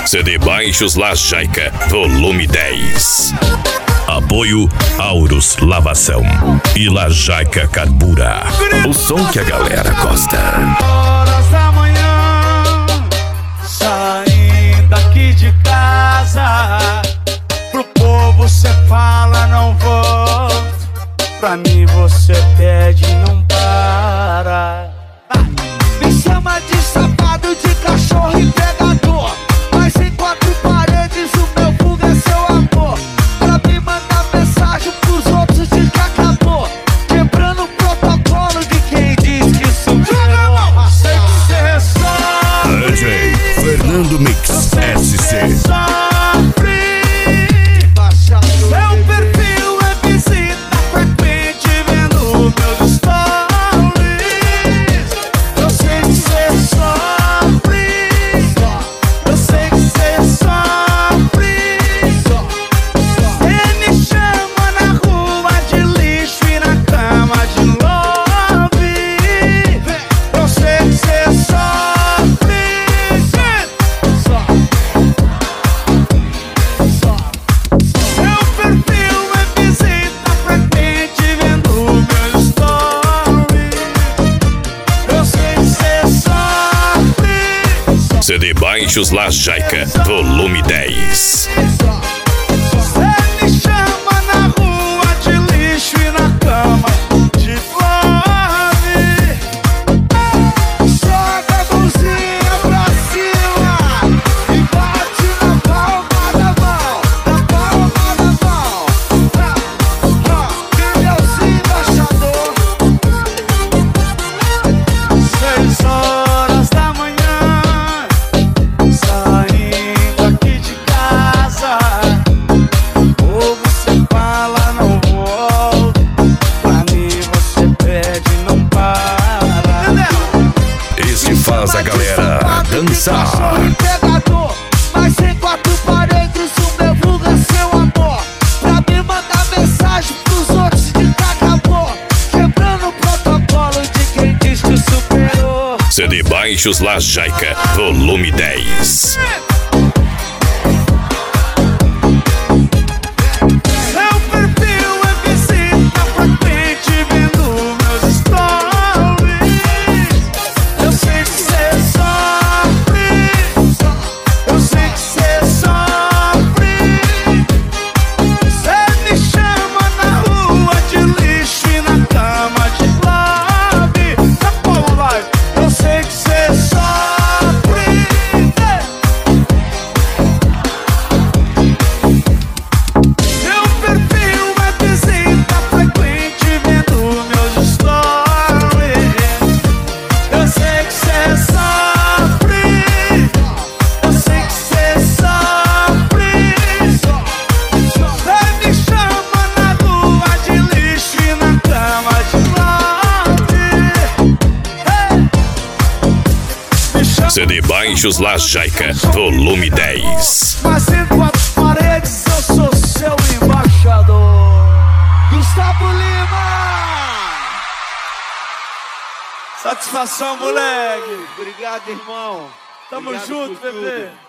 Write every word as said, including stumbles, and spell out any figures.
C D Baixos La Jaica, volume dez. Apoio Aurus Lavação e La Jaica Carbura. O som que a galera gosta. Horas da manhã, saindo aqui de casa, pro povo cê fala não volto, pra mim você pede e não para. Me chama de safado, de cachorro e pegador, mas em quatro paredes o meu vulgo é seu amor. Pra me mandar mensagem pros outros de que acabou, quebrando o protocolo de quem diz que superou. Sei que cê sofre, D J Fernando Mix S C. sofre. Seu perfil é visita frequente, vendo meus stories. Eu sei que cê sofre, eu sei que cê sofre. Cê me chama na rua de lixo e na cama de love. Eu sei que cê sofre. Seu perfil é visita frequente, vendo meus stories. Eu sei que cê sofre. C D Baixos La Jaica, volume dez. Cê me chama na rua de lixo e na cama de love. Joga a mãozinha pra cima e bate na palma da mão, na palma da mão. Que Deus embaixador. Seis horas da manhã, saindo aqui de casa, o povo cê fala não volto, pra mim você pede e não para. Esse faz a galera dançar. Pegador, mas em quatro paredes o meu vulgo é seu amor. Pra me mandar mensagem pros outros de que acabou, quebrando o protocolo de quem diz que superou. C D Baixos La Jaica, volume dez. Seu perfil é visita frequente, vendo meus stories. Eu sei que cê sofre, eu sei que cê sofre. Cê me chama na rua de lixo e na cama de love. Tá bom, vai. Eu sei que cê sofre. Meu perfil é visita frequente, vendo meus stories. Eu sei que cê sofre, eu sei que cê sofre. Cê me chama na rua de lixo e na cama de love. Me chama C D Baixos La Jaica, volume dez. mas em quatro paredes eu sou seu embaixador. Gustavo Lima. Satisfação, moleque. Obrigado, irmão. Tamo Obrigado junto, por tudo. bebê.